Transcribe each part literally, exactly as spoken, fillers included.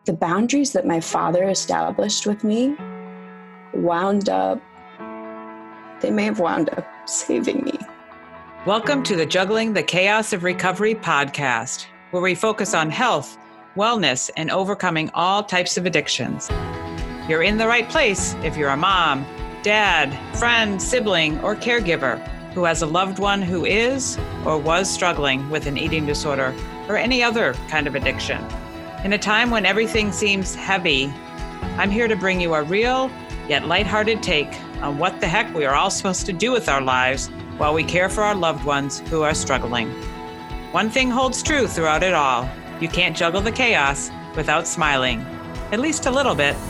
the boundaries that my father established with me wound up, they may have wound up saving me. Welcome to the Juggling the Chaos of Recovery podcast, where we focus on health, wellness, and overcoming all types of addictions. You're in the right place if you're a mom, dad, friend, sibling, or caregiver who has a loved one who is or was struggling with an eating disorder or any other kind of addiction. In a time when everything seems heavy, I'm here to bring you a real yet lighthearted take on what the heck we are all supposed to do with our lives while we care for our loved ones who are struggling. One thing holds true throughout it all. You can't juggle the chaos without smiling, at least a little bit.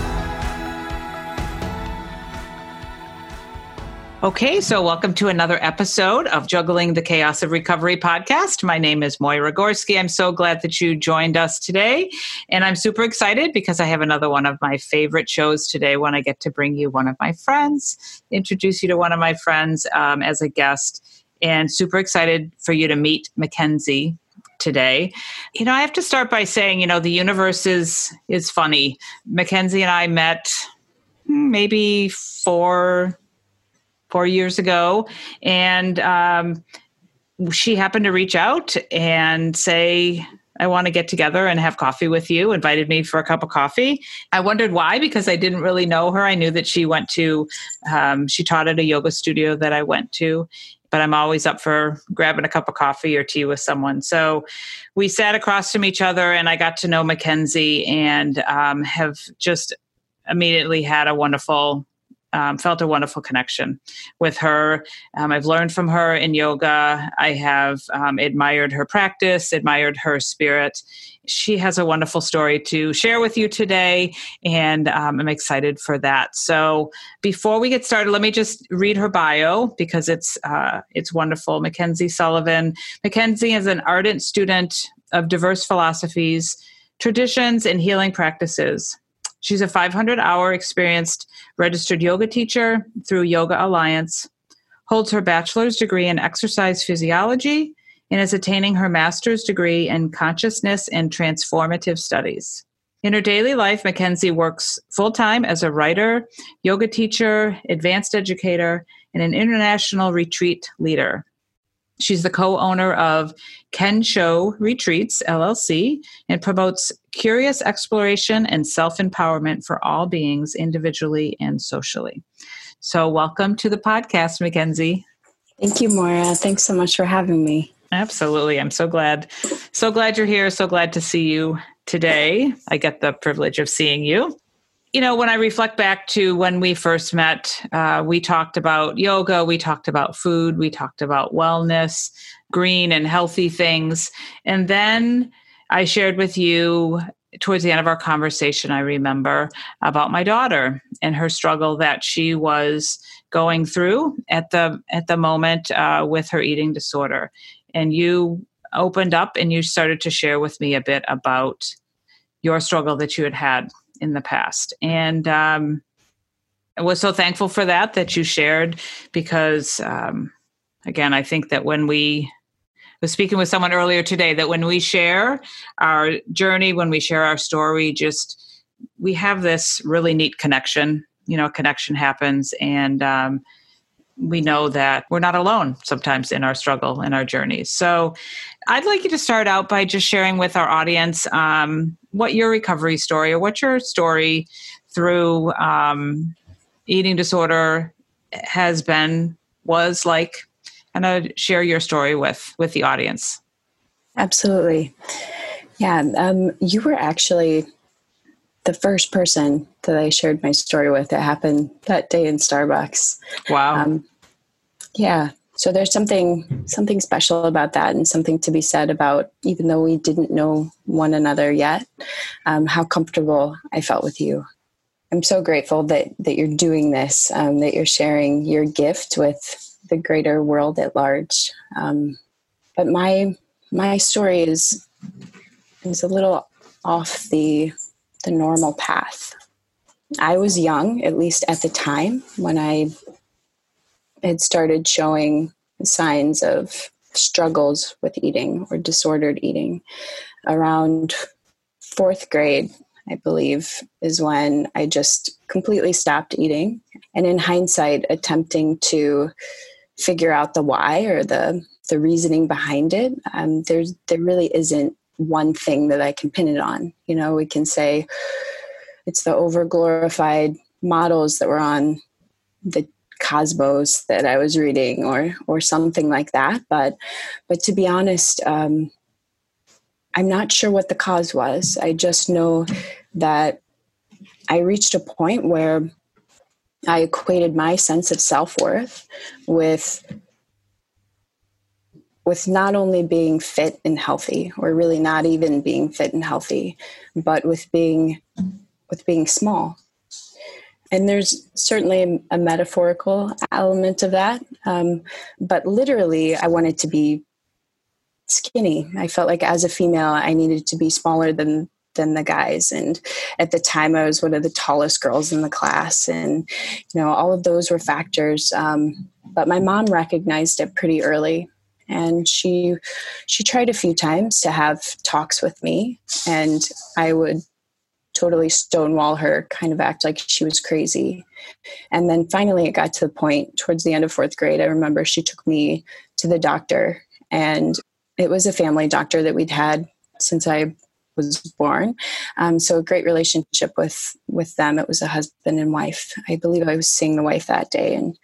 Okay, so welcome to another episode of Juggling the Chaos of Recovery podcast. My name is Moira Gorski. I'm so glad that you joined us today. And I'm super excited because I have another one of my favorite shows today when I get to bring you one of my friends, introduce you to one of my friends um, as a guest, and super excited for you to meet Mackenzie today. You know, I have to start by saying, you know, the universe is is funny. Mackenzie and I met maybe four four years ago, and um, she happened to reach out and say, I want to get together and have coffee with you, invited me for a cup of coffee. I wondered why, because I didn't really know her. I knew that she went to, um, she taught at a yoga studio that I went to, but I'm always up for grabbing a cup of coffee or tea with someone. So we sat across from each other and I got to know Mackenzie and um, have just immediately had a wonderful Um, felt a wonderful connection with her. Um, I've learned from her in yoga. I have um, admired her practice, admired her spirit. She has a wonderful story to share with you today, and um, I'm excited for that. So before we get started, let me just read her bio because it's uh, it's wonderful. Mackenzie Sullivan. Mackenzie is an ardent student of diverse philosophies, traditions, and healing practices. She's a five hundred hour experienced registered yoga teacher through Yoga Alliance, holds her bachelor's degree in exercise physiology, and is attaining her master's degree in consciousness and transformative studies. In her daily life, Mackenzie works full-time as a writer, yoga teacher, advanced educator, and an international retreat leader. She's the co-owner of Kensho Retreats, L L C, and promotes curious exploration and self-empowerment for all beings, individually and socially. So welcome to the podcast, Mackenzie. Thank you, Moira. Thanks so much for having me. Absolutely. I'm so glad. So glad you're here. So glad to see you today. I get the privilege of seeing you. You know, when I reflect back to when we first met, uh, we talked about yoga, we talked about food, we talked about wellness, green and healthy things. And then I shared with you towards the end of our conversation, I remember, about my daughter and her struggle that she was going through at the at the moment uh, with her eating disorder. And you opened up and you started to share with me a bit about your struggle that you had had in the past. And um, I was so thankful for that, that you shared, because um, again, I think that when we, I was speaking with someone earlier today, that when we share our journey, when we share our story, just, we have this really neat connection, you know, connection happens. And um, we know that we're not alone sometimes in our struggle and our journeys. So I'd like you to start out by just sharing with our audience um, what your recovery story or what your story through um, eating disorder has been, was like, and uh, share your story with, with the audience. Absolutely. Yeah. Um, you were actually the first person that I shared my story with. It happened that day in Starbucks. Wow. Um, yeah. So there's something, something special about that, and something to be said about, even though we didn't know one another yet, um, how comfortable I felt with you. I'm so grateful that, that you're doing this, um, that you're sharing your gift with the greater world at large. Um, but my, my story is, is a little off the, the normal path. I was young, at least at the time, when I had started showing signs of struggles with eating or disordered eating. Around fourth grade, I believe, is when I just completely stopped eating. And in hindsight, attempting to figure out the why or the the reasoning behind it, um, there's there really isn't one thing that I can pin it on. You know, we can say it's the over-glorified models that were on the Cosmos that I was reading, or or something like that. But but to be honest, um, I'm not sure what the cause was. I just know that I reached a point where I equated my sense of self-worth with with not only being fit and healthy, or really not even being fit and healthy, but with being with being small. And there's certainly a metaphorical element of that. Um, but literally, I wanted to be skinny. I felt like as a female, I needed to be smaller than than the guys. And at the time, I was one of the tallest girls in the class. And, you know, all of those were factors. Um, but my mom recognized it pretty early. And she she tried a few times to have talks with me. And I would totally stonewall her, kind of act like she was crazy. And then finally it got to the point towards the end of fourth grade. I remember she took me to the doctor, and it was a family doctor that we'd had since I was born. Um, so a great relationship with, with them. It was a husband and wife. I believe I was seeing the wife that day, and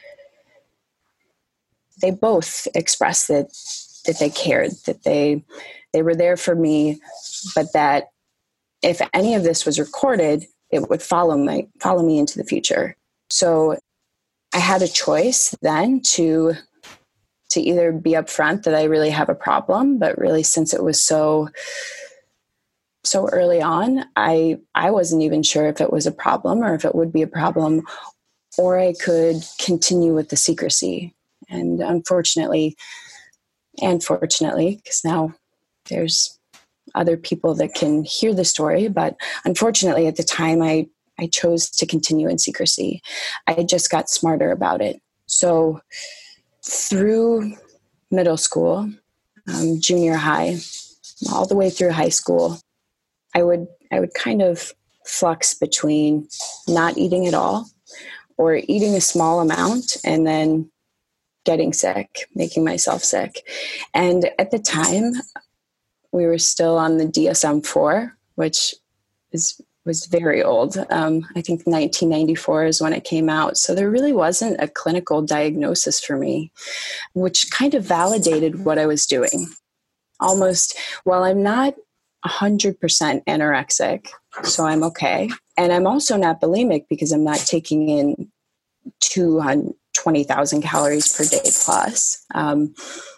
they both expressed that, that they cared, that they, they were there for me, but that if any of this was recorded, it would follow my, follow me into the future. So I had a choice then to, to either be upfront that I really have a problem, but really, since it was so, so early on, I, I wasn't even sure if it was a problem or if it would be a problem, or I could continue with the secrecy. And unfortunately, and fortunately, because now there's other people that can hear the story, but unfortunately at the time I, I chose to continue in secrecy. I just got smarter about it. So through middle school, um, junior high, all the way through high school, I would, I would kind of flux between not eating at all or eating a small amount and then getting sick, making myself sick. And at the time, we were still on the D S M four, which is was very old. Um, I think nineteen ninety-four is when it came out. So there really wasn't a clinical diagnosis for me, which kind of validated what I was doing. Almost, while I'm not one hundred percent anorexic, so I'm okay. And I'm also not bulimic because I'm not taking in two hundred twenty thousand calories per day plus. Um,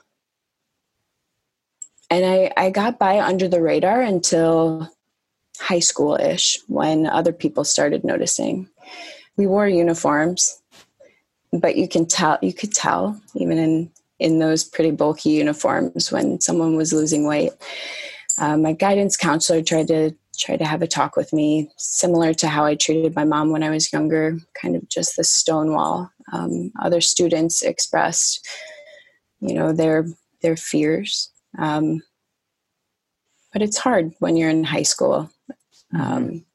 and I, I got by under the radar until high school-ish, when other people started noticing. We wore uniforms, but you can tell, you could tell even in, in those pretty bulky uniforms when someone was losing weight. Um, my guidance counselor tried to try to have a talk with me, similar to how I treated my mom when I was younger, kind of just the stonewall. Um, other students expressed, you know, their their fears. Um, but it's hard when you're in high school. Um,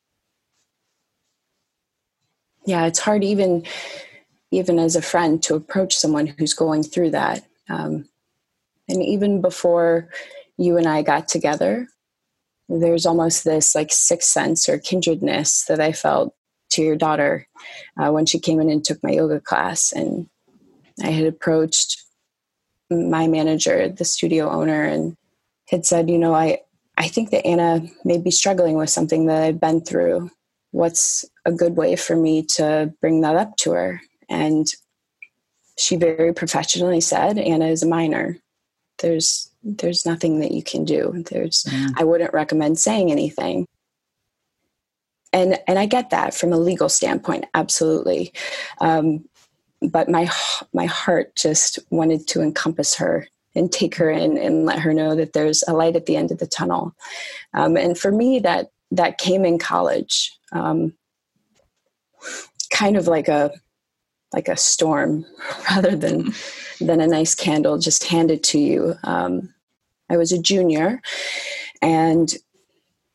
yeah, it's hard even even as a friend to approach someone who's going through that. Um, and even before you and I got together, there's almost this like sixth sense or kindredness that I felt to your daughter uh, when she came in and took my yoga class. And I had approached my manager, the studio owner, and had said, you know, I, I think that Anna may be struggling with something that I've been through. What's a good way for me to bring that up to her? And she very professionally said, Anna is a minor. There's there's nothing that you can do. There's mm. I wouldn't recommend saying anything. And and I get that from a legal standpoint, absolutely. Um, but my my heart just wanted to encompass her and take her in and let her know that there's a light at the end of the tunnel. Um, and for me, that that came in college, um, kind of like a like a storm rather than than a nice candle just handed to you. Um, I was a junior, and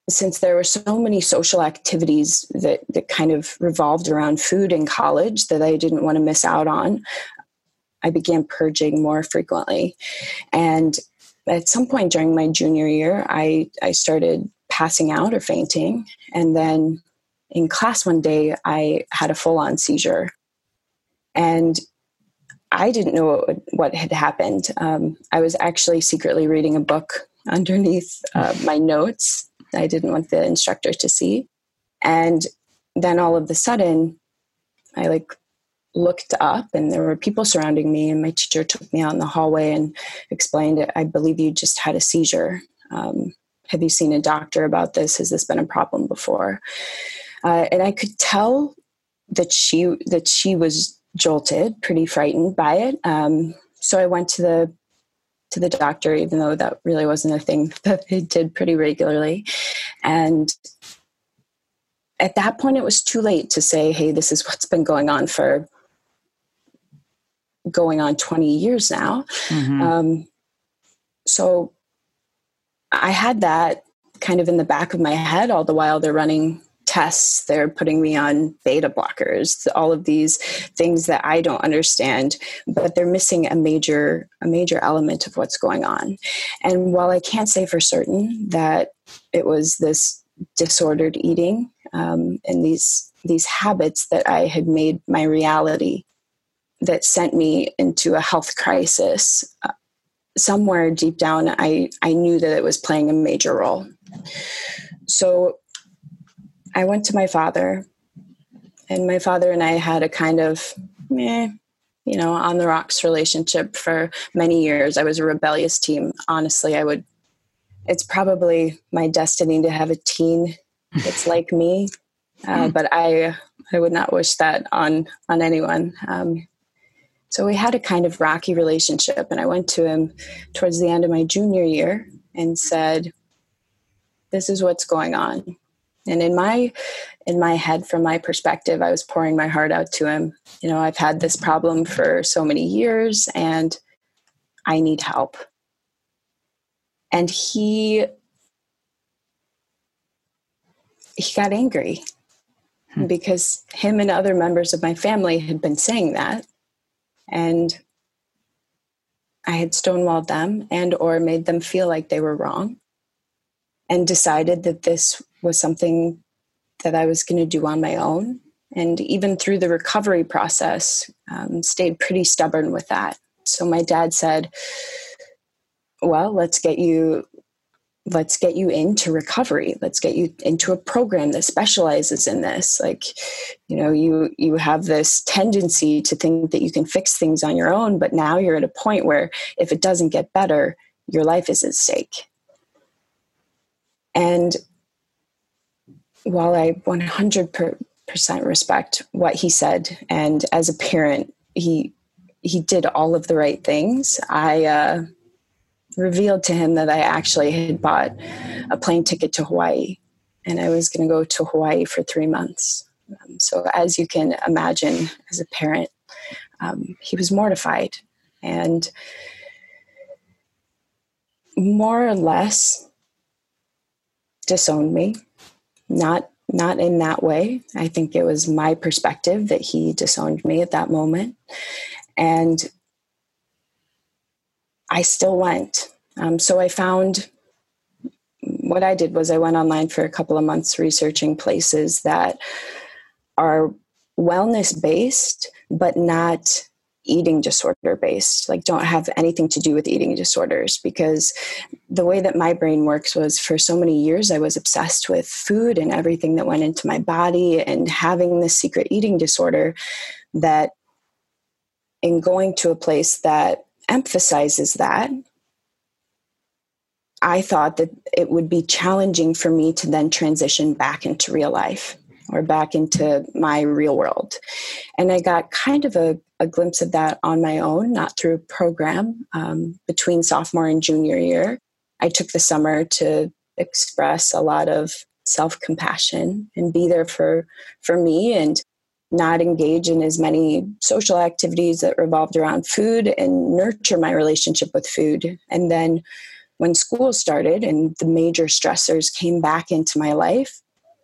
since there were so many social activities that, that kind of revolved around food in college that I didn't want to miss out on, I began purging more frequently. And at some point during my junior year, I, I started passing out or fainting. And then in class one day, I had a full-on seizure. And I didn't know what, what had happened. Um, I was actually secretly reading a book underneath uh, my notes. I didn't want the instructor to see. And then all of a sudden, I like looked up and there were people surrounding me, and my teacher took me out in the hallway and explained, I believe you just had a seizure. Um, have you seen a doctor about this? Has this been a problem before? Uh, and I could tell that she, that she was jolted, pretty frightened by it. Um, so I went to the, to the doctor, even though that really wasn't a thing that they did pretty regularly. And at that point, it was too late to say, hey, this is what's been going on for going on twenty years now. Mm-hmm. Um, so I had that kind of in the back of my head all the while they're running tests. They're putting me on beta blockers, all of these things that I don't understand, but they're missing a major, a major element of what's going on. And while I can't say for certain that it was this disordered eating um, and these, these habits that I had made my reality that sent me into a health crisis, uh, somewhere deep down, I, I knew that it was playing a major role. So I went to my father, and my father and I had a kind of, meh, you know, on the rocks relationship for many years. I was a rebellious teen. Honestly, I would, it's probably my destiny to have a teen that's like me. Uh, but I, I would not wish that on, on anyone. Um, so we had a kind of rocky relationship, and I went to him towards the end of my junior year and said, this is what's going on. And in my, in my head, from my perspective, I was pouring my heart out to him. You know, I've had this problem for so many years and I need help. And he, he got angry hmm. because him and other members of my family had been saying that. And I had stonewalled them and or made them feel like they were wrong, and decided that this was something that I was going to do on my own. And even through the recovery process, um, stayed pretty stubborn with that. So my dad said, well, let's get you, let's get you into recovery. Let's get you into a program that specializes in this. Like, you know, you, you have this tendency to think that you can fix things on your own, but now you're at a point where if it doesn't get better, your life is at stake. And while I one hundred percent respect what he said, and as a parent, he he did all of the right things, I uh, revealed to him that I actually had bought a plane ticket to Hawaii, and I was going to go to Hawaii for three months. Um, so as you can imagine, as a parent, um, he was mortified and more or less disowned me. Not not in that way. I think it was my perspective that he disowned me at that moment. And I still went. Um, so I found, what I did was I went online for a couple of months researching places that are wellness-based, but not eating disorder based, like don't have anything to do with eating disorders. Because the way that my brain works was, for so many years, I was obsessed with food and everything that went into my body, and having this secret eating disorder, that in going to a place that emphasizes that, I thought that it would be challenging for me to then transition back into real life or back into my real world. And I got kind of a, a glimpse of that on my own, not through a program. Um, between sophomore and junior year, I took the summer to express a lot of self-compassion and be there for, for me, and not engage in as many social activities that revolved around food, and nurture my relationship with food. And then when school started and the major stressors came back into my life,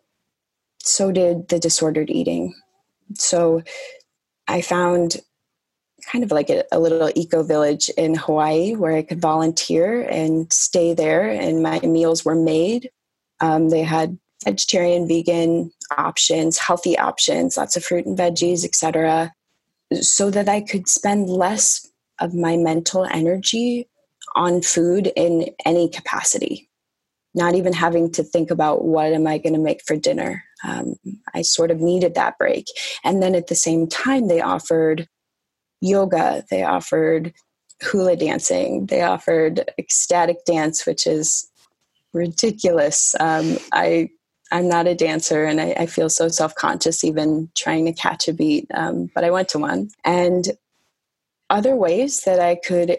so did the disordered eating. So I found kind of like a, a little eco village in Hawaii where I could volunteer and stay there, and my meals were made. Um, they had vegetarian, vegan options, healthy options, lots of fruit and veggies, et cetera, so that I could spend less of my mental energy on food in any capacity, not even having to think about what am I going to make for dinner. Um, I sort of needed that break. And then at the same time, they offered yoga, they offered hula dancing, they offered ecstatic dance, which is ridiculous. Um, I, I'm not a dancer, and I, I feel so self-conscious even trying to catch a beat, um, but I went to one. And other ways that I could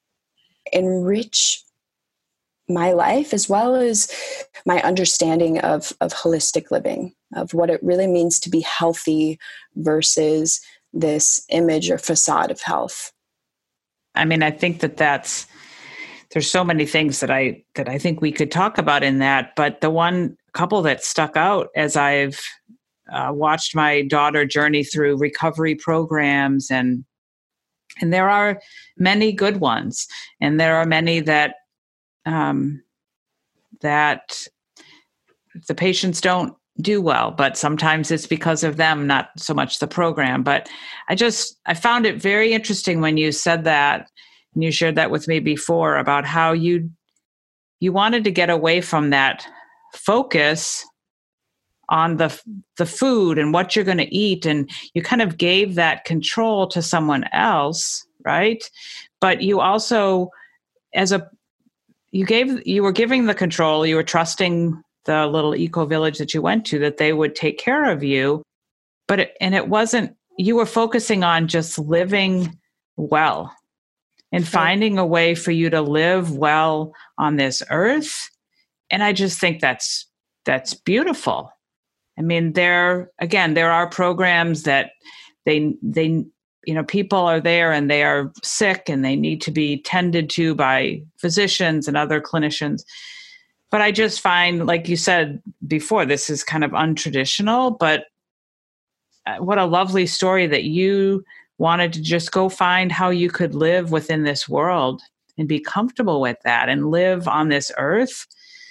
enrich my life, as well as my understanding of, of holistic living, of what it really means to be healthy versus this image or facade of health. I mean, I think that that's, there's so many things that I, that I think we could talk about in that, but the one couple that stuck out as I've uh, watched my daughter journey through recovery programs, and, and there are many good ones, and there are many that, um, that the patients don't do well, but sometimes it's because of them, not so much the program. But I just, I found it very interesting when you said that, and you shared that with me before, about how you, you wanted to get away from that focus on the, the food and what you're going to eat. And you kind of gave that control to someone else, right? But you also, as a, you gave, you were giving the control, you were trusting the little eco village that you went to, that they would take care of you. But, it, and it wasn't, you were focusing on just living well and finding a way for you to live well on this earth. And I just think that's, that's beautiful. I mean, there, again, there are programs that they, they, you know, people are there and they are sick and they need to be tended to by physicians and other clinicians. But I just find, like you said before, this is kind of untraditional, but what a lovely story that you wanted to just go find how you could live within this world and be comfortable with that and live on this earth.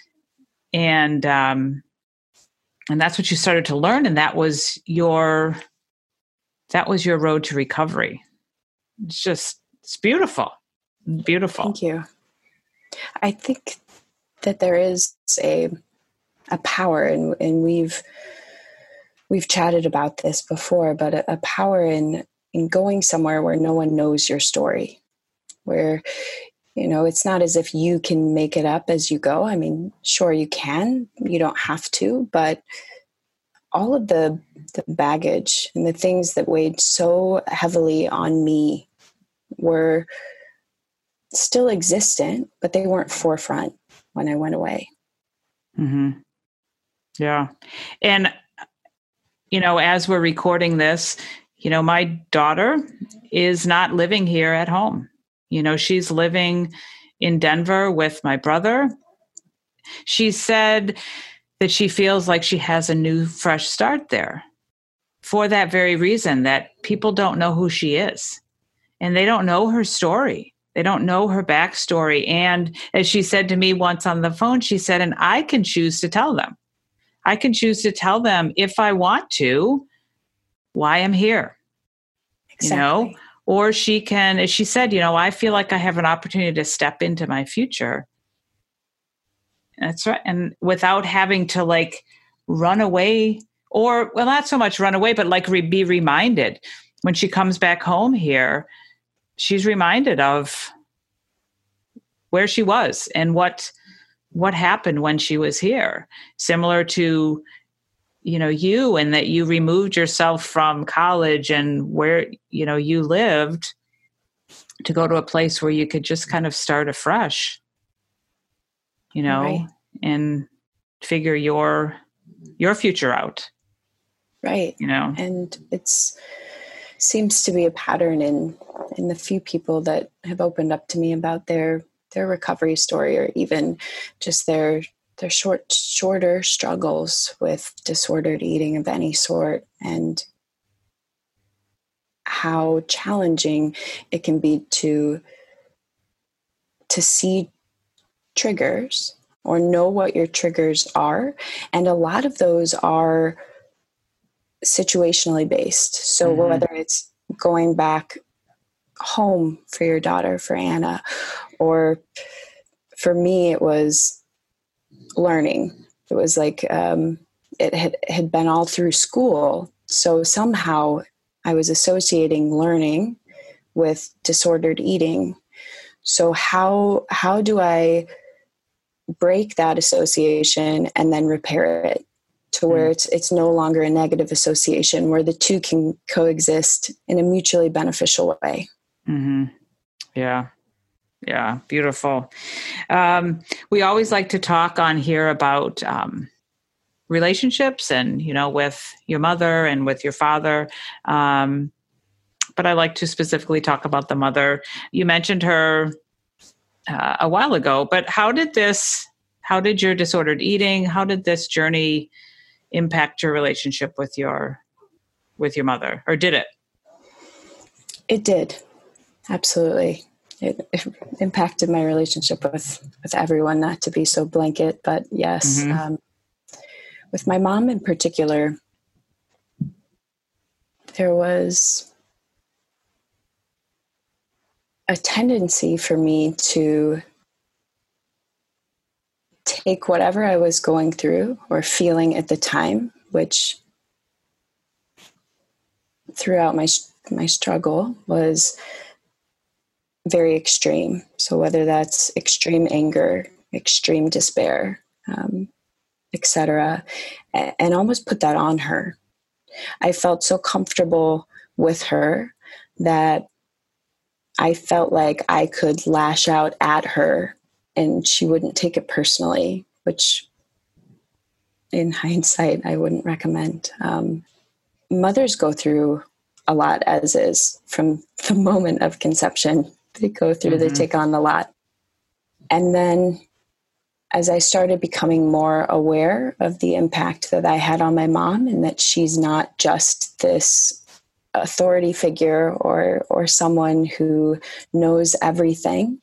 And, um, and that's what you started to learn. And that was your, that was your road to recovery. It's just, it's beautiful. Beautiful. Thank you. I think that there is a, a power, and, and we've, we've chatted about this before, but a, a power in, in going somewhere where no one knows your story, where, you know, it's not as if you can make it up as you go. I mean, sure, you can, you don't have to, but all of the, the baggage and the things that weighed so heavily on me were still existent, but they weren't forefront when I went away. Mm-hmm. Yeah. And, you know, as we're recording this, you know, my daughter is not living here at home. You know, she's living in Denver with my brother. She said that she feels like she has a new, fresh start there for that very reason, that people don't know who she is and they don't know her story. They don't know her backstory. And as she said to me once on the phone, she said, and I can choose to tell them. I can choose to tell them if I want to, why I'm here. Exactly. You know, or she can, as she said, you know, I feel like I have an opportunity to step into my future. That's right. And without having to like run away, or, well, not so much run away, but like re- be reminded when she comes back home here, she's reminded of where she was and what, what happened when she was here. Similar to, you know, you, and that you removed yourself from college and where, you know, you lived to go to a place where you could just kind of start afresh, you know, right. And figure your, your future out. Right. You know, and it's seems to be a pattern in, in the few people that have opened up to me about their, their recovery story, or even just their their short shorter struggles with disordered eating of any sort, and how challenging it can be to to see triggers or know what your triggers are. And a lot of those are situationally based. So mm-hmm. whether it's going back home for your daughter, for Anna, or for me, it was learning. It was like, um, it had, had been all through school. So somehow I was associating learning with disordered eating. So how, how do I break that association and then repair it to where mm. it's, it's no longer a negative association, where the two can coexist in a mutually beneficial way? Mm-hmm. Yeah. Yeah. Beautiful. Um, we always like to talk on here about, um, relationships and, you know, with your mother and with your father. Um, but I like to specifically talk about the mother. You mentioned her uh, a while ago, but how did this, how did your disordered eating, how did this journey impact your relationship with your, with your mother, or did it? It did. Absolutely. It, it impacted my relationship with, with everyone, not to be so blanket, but yes. Mm-hmm. Um, with my mom in particular, there was a tendency for me to take whatever I was going through or feeling at the time, which throughout my my struggle was very extreme. So whether that's extreme anger, extreme despair, um, et cetera, and almost put that on her. I felt so comfortable with her that I felt like I could lash out at her and she wouldn't take it personally, which in hindsight, I wouldn't recommend. Um, mothers go through a lot as is from the moment of conception. They go through, mm-hmm. they take on a lot. And then as I started becoming more aware of the impact that I had on my mom, and that she's not just this authority figure or or someone who knows everything,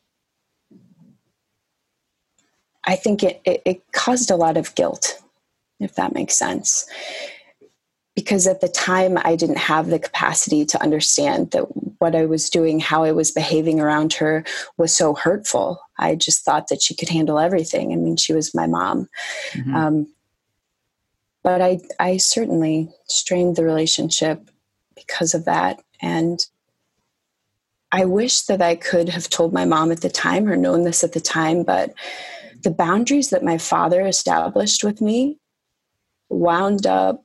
I think it, it, it caused a lot of guilt, if that makes sense. Because at the time, I didn't have the capacity to understand that what I was doing, how I was behaving around her was so hurtful. I just thought that she could handle everything. I mean, she was my mom. Mm-hmm. Um, but I, I certainly strained the relationship because of that. And I wish that I could have told my mom at the time or known this at the time, but the boundaries that my father established with me wound up,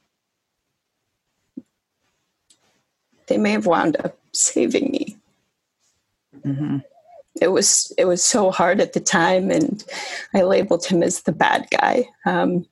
they may have wound up saving me. Mm-hmm. It was, it was so hard at the time, and I labeled him as the bad guy. Um,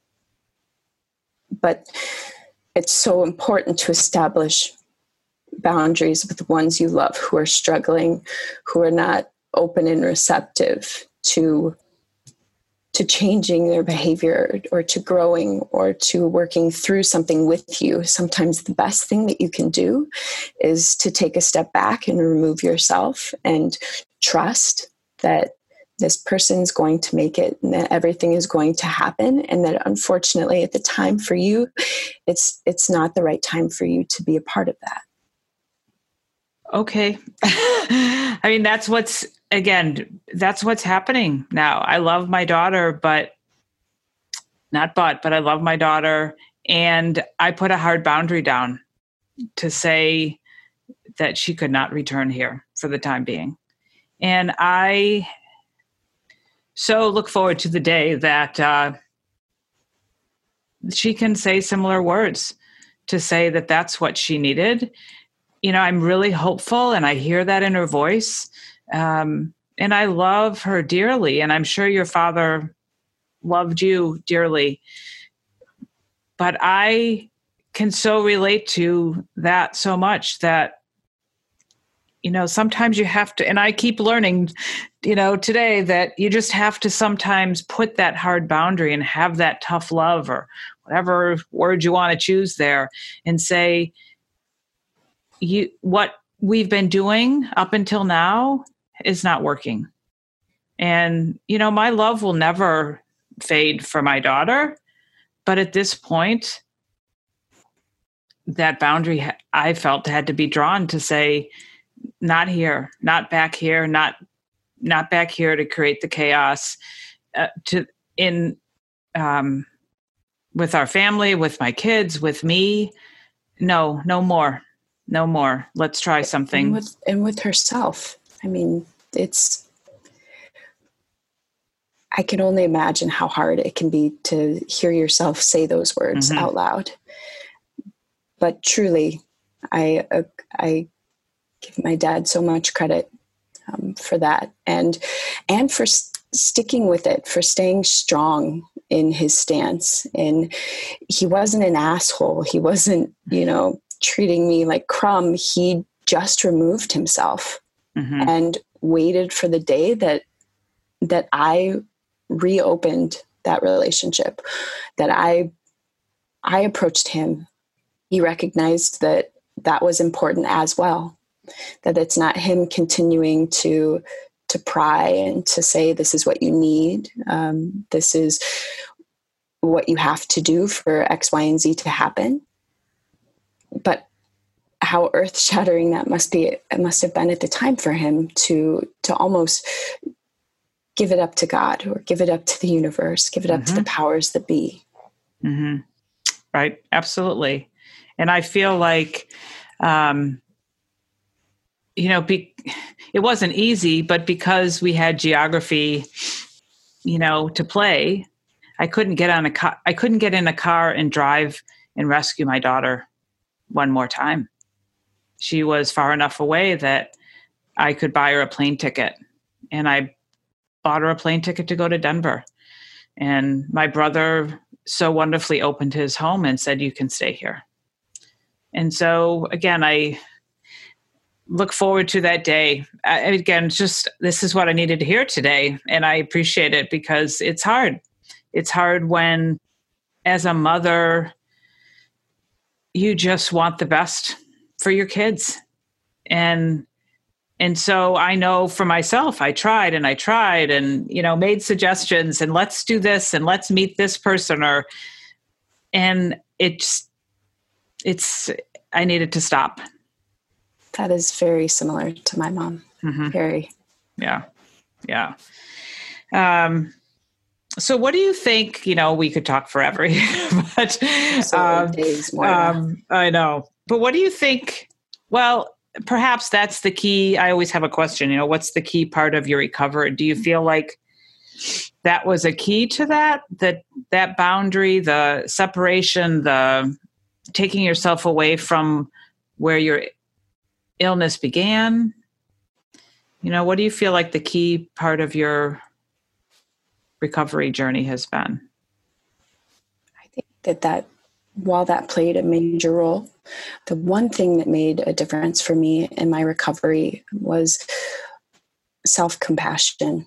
but it's so important to establish boundaries with the ones you love who are struggling, who are not open and receptive to to changing their behavior or to growing or to working through something with you. Sometimes the best thing that you can do is to take a step back and remove yourself and trust that this person's going to make it and that everything is going to happen. And that unfortunately at the time for you, it's, it's not the right time for you to be a part of that. Okay. I mean, that's what's, again, that's what's happening now. I love my daughter, but not but, but I love my daughter. And I put a hard boundary down to say that she could not return here for the time being. And I so look forward to the day that uh, she can say similar words, to say that that's what she needed. You know, I'm really hopeful, and I hear that in her voice. Um, and I love her dearly. And I'm sure your father loved you dearly. But I can so relate to that so much that, you know, sometimes you have to, and I keep learning you know, today that you just have to sometimes put that hard boundary and have that tough love or whatever word you want to choose there and say, you, what we've been doing up until now is not working. And, you know, my love will never fade for my daughter. But at this point, that boundary I felt had to be drawn to say, not here, not back here, not not back here to create the chaos uh, to in um, with our family, with my kids, with me. No, no more, no more. Let's try something. And with, and with herself. I mean, it's. I can only imagine how hard it can be to hear yourself say those words mm-hmm. out loud. But truly, I uh, I give my dad so much credit um, for that, and and for st- sticking with it, for staying strong in his stance. And he wasn't an asshole. He wasn't, you know, treating me like crumb. He just removed himself mm-hmm. and waited for the day that that I reopened that relationship, that I I approached him. He recognized that that was important as well, that it's not him continuing to to pry and to say, this is what you need. Um, this is what you have to do for X, Y, and Z to happen. But how earth-shattering that must be, it must have been at the time for him to to almost give it up to God or give it up to the universe, give it up mm-hmm. to the powers that be. Mm-hmm. Right. Absolutely. And I feel like, um, you know, be, it wasn't easy, but because we had geography, you know, to play, I couldn't get on a car. I couldn't get in a car and drive and rescue my daughter one more time. She was far enough away that I could buy her a plane ticket, and I bought her a plane ticket to go to Denver. And my brother so wonderfully opened his home and said, you can stay here. And so, again, I look forward to that day. I, again, just this is what I needed to hear today. And I appreciate it because it's hard. It's hard when, as a mother, you just want the best for your kids. And and so I know for myself, I tried and I tried and, you know, made suggestions and let's do this and let's meet this person or, and it's, it's, I needed to stop. That is very similar to my mom. Mm-hmm. Very. Yeah. Yeah. Um, so what do you think, you know, we could talk forever here, but, um, days more. um, I know, but what do you think? Well, perhaps that's the key. I always have a question, you know, what's the key part of your recovery? Do you feel like that was a key to that, that, that boundary, the separation, the taking yourself away from where your illness began? You know, what do you feel like the key part of your recovery journey has been? I think that that while that played a major role, the one thing that made a difference for me in my recovery was self-compassion,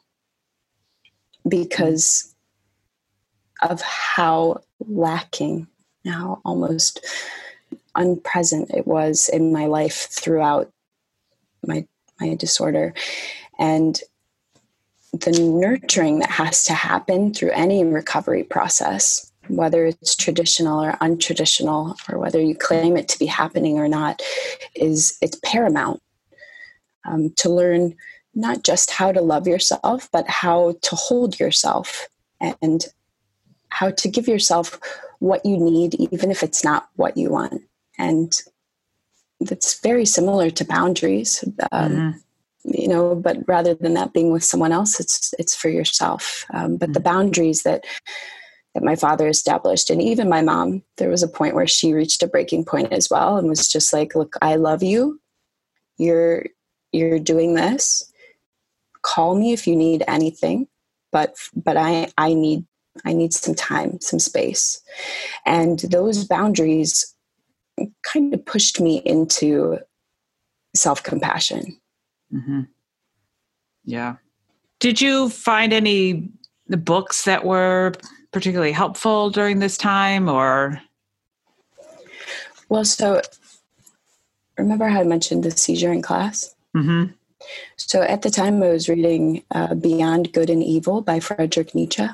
because of how lacking, how almost unpresent it was in my life throughout my my disorder. And the nurturing that has to happen through any recovery process, whether it's traditional or untraditional, or whether you claim it to be happening or not, is it's paramount um, to learn not just how to love yourself, but how to hold yourself and how to give yourself what you need, even if it's not what you want. And that's very similar to boundaries, um, mm-hmm. you know, but rather than that being with someone else, it's, it's for yourself. Um, but mm-hmm. the boundaries that that my father established, and even my mom, there was a point where she reached a breaking point as well and was just like, look, I love you. You're, you're doing this. Call me if you need anything, but, but I, I need, I need some time, some space. And those boundaries kind of pushed me into self-compassion. Mm-hmm. Yeah. Did you find any the books that were particularly helpful during this time, or? Well, so remember how I mentioned the seizure in class? Mm-hmm. So at the time I was reading uh, Beyond Good and Evil by Friedrich Nietzsche.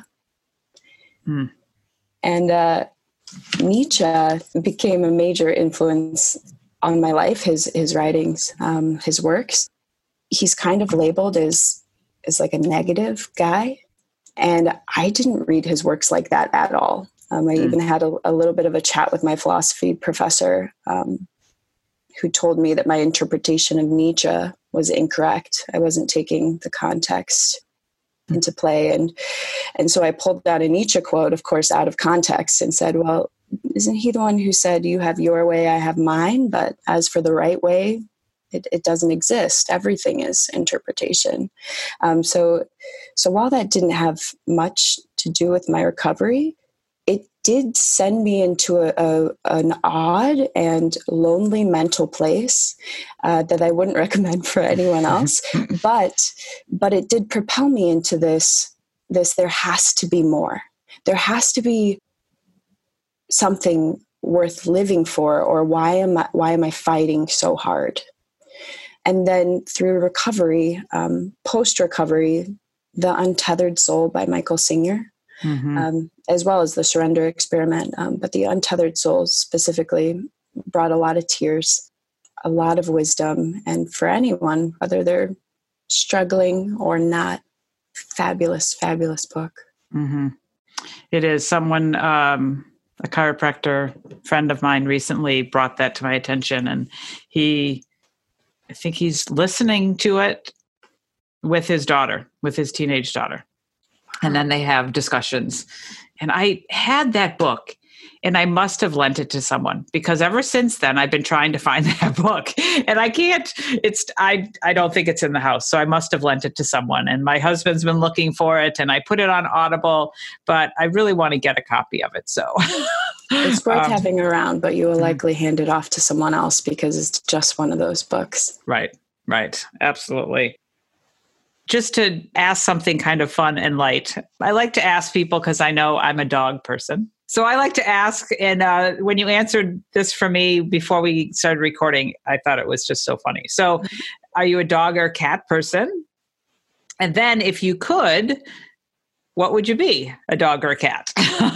Mm. And uh, Nietzsche became a major influence on my life, his his writings, um, his works. He's kind of labeled as, as like a negative guy. And I didn't read his works like that at all. Um, I mm. even had a, a little bit of a chat with my philosophy professor, um, who told me that my interpretation of Nietzsche was incorrect. I wasn't taking the context mm. into play. And, and so I pulled out a Nietzsche quote, of course, out of context and said, well, isn't he the one who said, you have your way, I have mine, but as for the right way, it, it doesn't exist. Everything is interpretation. Um, so, so while that didn't have much to do with my recovery, it did send me into a, a an odd and lonely mental place uh, that I wouldn't recommend for anyone else. but, but it did propel me into this, this, there has to be more. There has to be something worth living for, or why am I, why am I fighting so hard? And then through recovery, um, post-recovery, The Untethered Soul by Michael Singer, mm-hmm. um, as well as The Surrender Experiment. Um, but The Untethered Soul specifically brought a lot of tears, a lot of wisdom. And for anyone, whether they're struggling or not, fabulous, fabulous book. Mm-hmm. It is. Someone, um, a chiropractor friend of mine recently brought that to my attention, and he... I think he's listening to it with his daughter, with his teenage daughter. And then they have discussions. And I had that book, and I must have lent it to someone, because ever since then I've been trying to find that book, and I can't, it's, I, I don't think it's in the house. So I must have lent it to someone, and my husband's been looking for it, and I put it on Audible, but I really want to get a copy of it. So it's worth um, having around, but you will mm-hmm. likely hand it off to someone else because it's just one of those books. Right. Right. Absolutely. Just to ask something kind of fun and light. I like to ask people because I know I'm a dog person. So I like to ask, and uh, when you answered this for me before we started recording, I thought it was just so funny. So are you a dog or cat person? And then if you could, what would you be, a dog or a cat?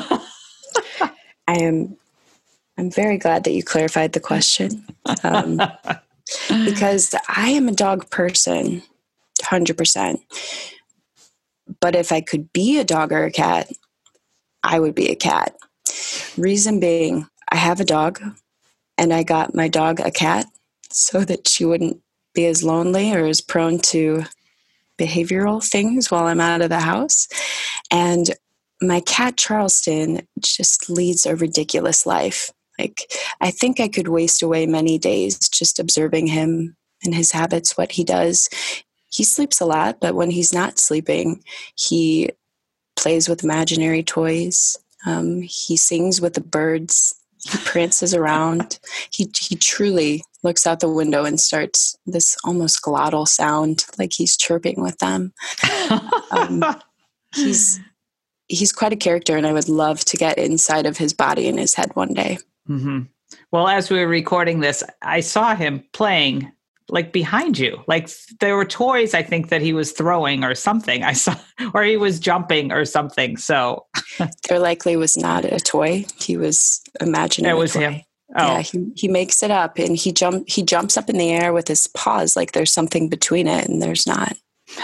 I am I'm very glad that you clarified the question, um, because I am a dog person, one hundred percent. But if I could be a dog or a cat, I would be a cat. Reason being, I have a dog, and I got my dog a cat so that she wouldn't be as lonely or as prone to behavioral things while I'm out of the house. And my cat, Charleston, just leads a ridiculous life. Like, I think I could waste away many days just observing him and his habits, what he does. He sleeps a lot, but when he's not sleeping, he plays with imaginary toys. Um, he sings with the birds. He prances around. He he truly looks out the window and starts this almost glottal sound, like he's chirping with them. um, he's he's quite a character, and I would love to get inside of his body and his head one day. Mm-hmm. Well, as we were recording this, I saw him playing like behind you. Like there were toys, I think, that he was throwing or something. I saw, or he was jumping or something. So there likely was not a toy. He was imagining it was toy. him. Oh. Yeah, he, he makes it up, and he jump he jumps up in the air with his paws like there's something between it, and there's not.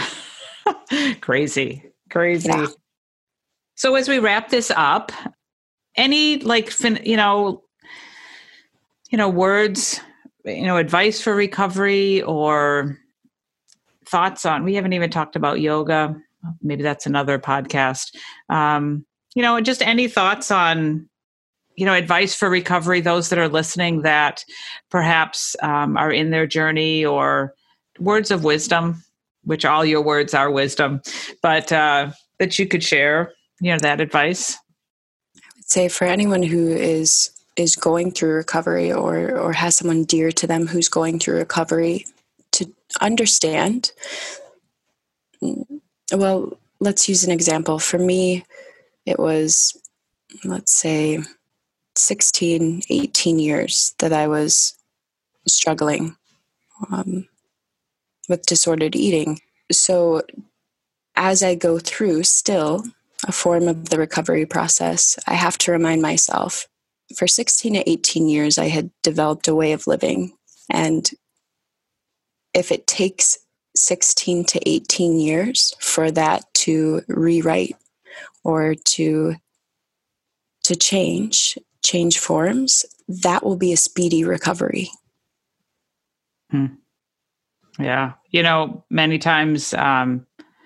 Crazy, crazy. Yeah. So as we wrap this up, any like fin- you know, you know, words, you know, advice for recovery or thoughts on? We haven't even talked about yoga. Maybe that's another podcast. Um, you know, just any thoughts on, you know, advice for recovery, those that are listening that perhaps um, are in their journey, or words of wisdom, which all your words are wisdom, but uh, that you could share, you know, that advice. I would say for anyone who is is going through recovery, or or has someone dear to them who's going through recovery, to understand Well, let's use an example. For me, it was, let's say, sixteen, eighteen years that I was struggling um, with disordered eating. So as I go through still a form of the recovery process, I have to remind myself, for sixteen to eighteen years, I had developed a way of living. And if it takes sixteen to eighteen years for that to rewrite or to to change, change forms, that will be a speedy recovery. Hmm. Yeah. You know, many times um,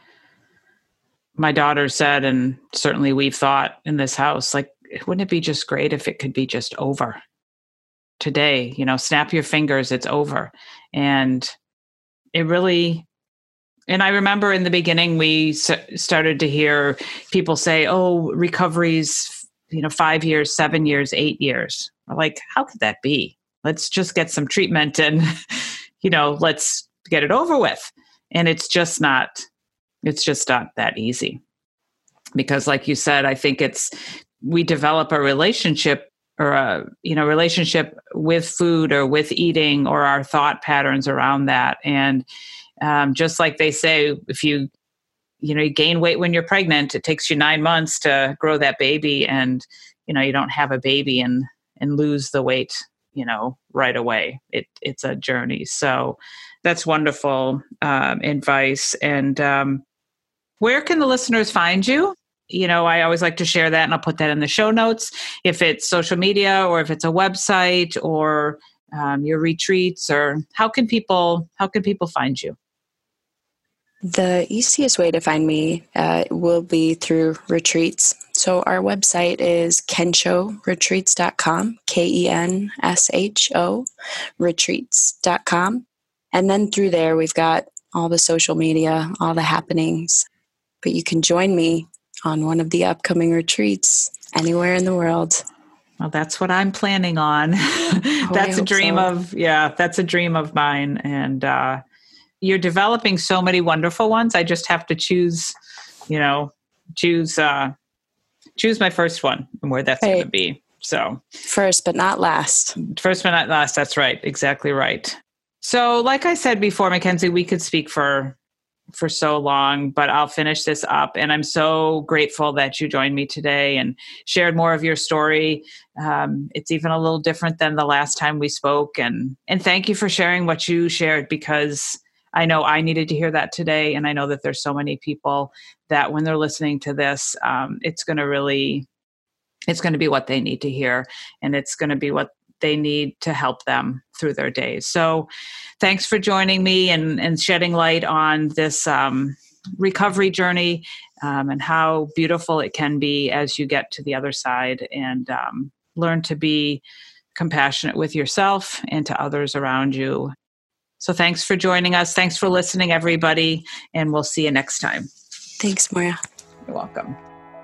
my daughter said, and certainly we've thought in this house, like, wouldn't it be just great if it could be just over today? You know, snap your fingers, it's over. And it really, and I remember in the beginning, we s- started to hear people say, oh, recovery's, you know, five years, seven years, eight years. We're like, how could that be? Let's just get some treatment and, you know, let's get it over with. And it's just not, it's just not that easy. Because like you said, I think it's, we develop a relationship or a, you know, relationship with food or with eating or our thought patterns around that. And um, just like they say, if you, you know, you gain weight when you're pregnant, it takes you nine months to grow that baby, and, you know, you don't have a baby and, and lose the weight, you know, right away. It, it's a journey. So that's wonderful um, advice. And um, where can the listeners find you? You know, I always like to share that, and I'll put that in the show notes. If it's social media or if it's a website or um, your retreats, or how can people, how can people find you? The easiest way to find me uh, will be through retreats. So our website is kensho retreats dot com, K E N S H O, retreats dot com. And then through there, we've got all the social media, all the happenings. But you can join me on one of the upcoming retreats anywhere in the world. Well, that's what I'm planning on. Oh, That's I a dream so. of, yeah, that's a dream of mine. And uh, you're developing so many wonderful ones. I just have to choose, you know, choose, uh, choose my first one and where that's Right. going to be. So First, but not last. First but not last. That's right. Exactly right. So like I said before, Mackenzie, we could speak for for so long, but I'll finish this up. And I'm so grateful that you joined me today and shared more of your story. Um, it's even a little different than the last time we spoke. And, and thank you for sharing what you shared, because I know I needed to hear that today. And I know that there's so many people that when they're listening to this, um, it's going to really, it's going to be what they need to hear. And it's going to be what they need to help them through their days. So thanks for joining me and, and shedding light on this um, recovery journey um, and how beautiful it can be as you get to the other side and um, learn to be compassionate with yourself and to others around you. So thanks for joining us. Thanks for listening, everybody. And we'll see you next time. Thanks, Moira. You're welcome.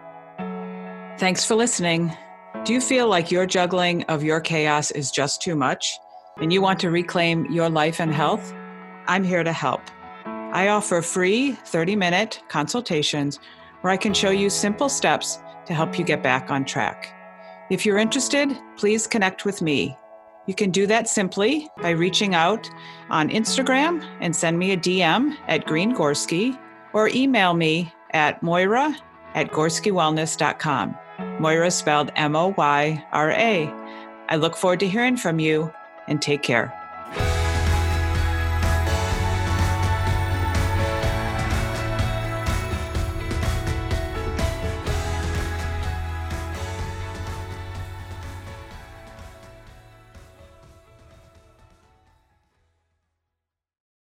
Thanks for listening. Do you feel like your juggling of your chaos is just too much and you want to reclaim your life and health? I'm here to help. I offer free thirty-minute consultations where I can show you simple steps to help you get back on track. If you're interested, please connect with me. You can do that simply by reaching out on Instagram and send me a D M at Green Gorski, or email me at Moira at Gorski Wellness dot com. Moira spelled M O Y R A. I look forward to hearing from you, and take care.